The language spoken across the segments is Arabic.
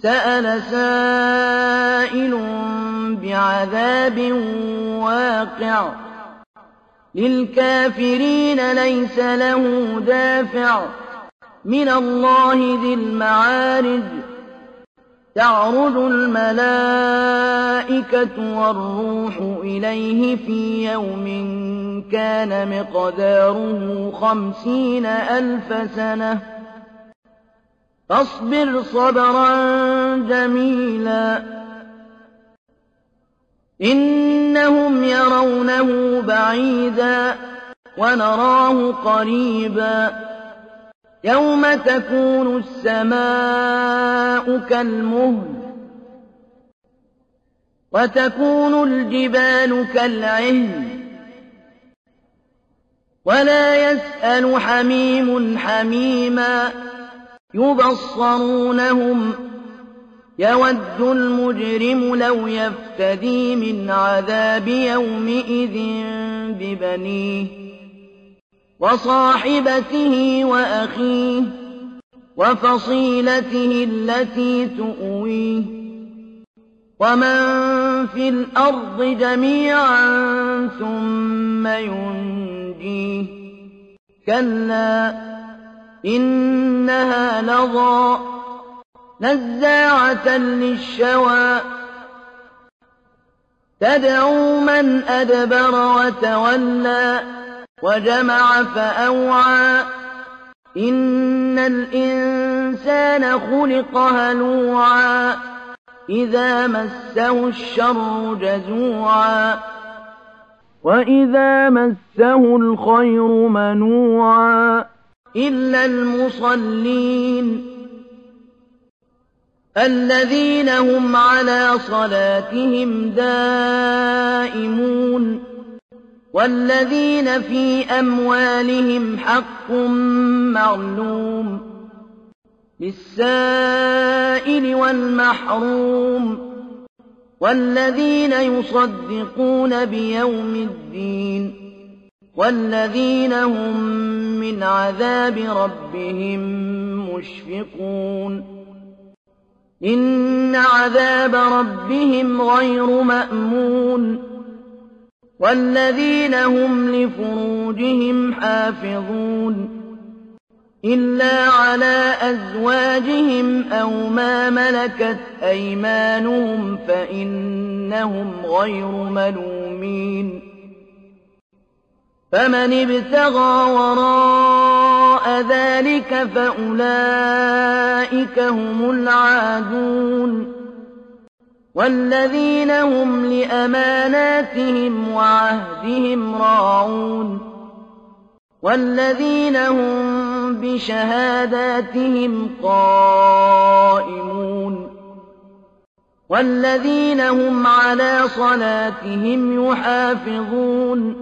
سَأَلَ سَائِلٌ بِعَذَابٍ وَاقِعٍ لِّلْكَافِرِينَ لَيْسَ لَهُ دَافِعٌ مِّنَ اللَّهِ ذِي الْمَعَارِجِ تَعْرُجُ الْمَلَائِكَةُ وَالرُّوحُ إِلَيْهِ فِي يَوْمٍ كَانَ مِقْدَارُهُ 50,000 سَنَةٍ فاصبر صبرا جميلا إنهم يرونه بعيدا ونراه قريبا يوم تكون السماء كالمهل وتكون الجبال كالعهن ولا يسأل حميم حميما يبصرونهم يود المجرم لو يفتدي من عذاب يومئذ ببنيه وصاحبته وأخيه وفصيلته التي تؤويه ومن في الأرض جميعا ثم ينجيه كلا إنها لظى نزاعة للشوى تدعو من أدبر وتولى وجمع فأوعى إن الإنسان خلق هلوعا إذا مسه الشر جزوعا وإذا مسه الخير منوعا إلا المصلين الذين هم على صلاتهم دائمون والذين في أموالهم حق معلوم للسائل والمحروم والذين يصدقون بيوم الدين والذين هم من عذاب ربهم مشفقون إن عذاب ربهم غير مأمون والذين هم لفروجهم حافظون إلا على أزواجهم أو ما ملكت أيمانهم فإنهم غير ملومين فمن ابتغى وراء ذلك فأولئك هم العادون والذين هم لأماناتهم وعهدهم راعون والذين هم بشهاداتهم قائمون والذين هم على صلاتهم يحافظون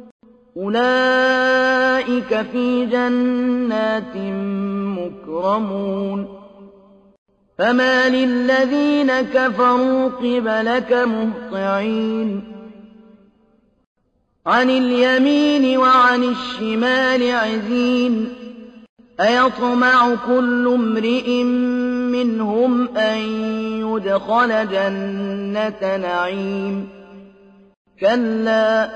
أولئك في جنات مكرمون فما للذين كفروا قبلك مهطعين عن اليمين وعن الشمال عزين أيطمع كل امرئ منهم أن يدخل جنة نعيم كلا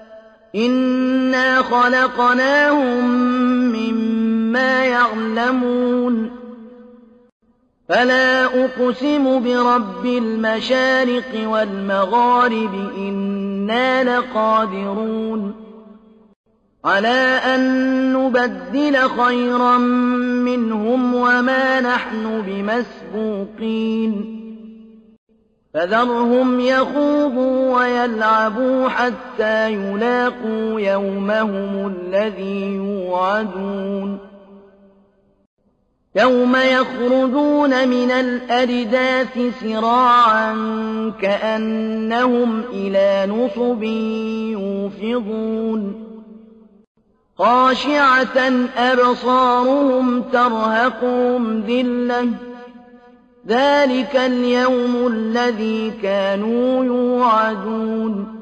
إنا خلقناهم مما يعلمون فلا أقسم برب المشارق والمغارب إنا لقادرون على أن نبدل خيرا منهم وما نحن بمسبوقين فذرهم يخوضوا ويلعبوا حتى يلاقوا يومهم الذي يوعدون يوم يخرجون من الأجداث سراعا كأنهم إلى نصب يوفضون خاشعة أبصارهم ترهقهم ذلة ذلك اليوم الذي كانوا يوعدون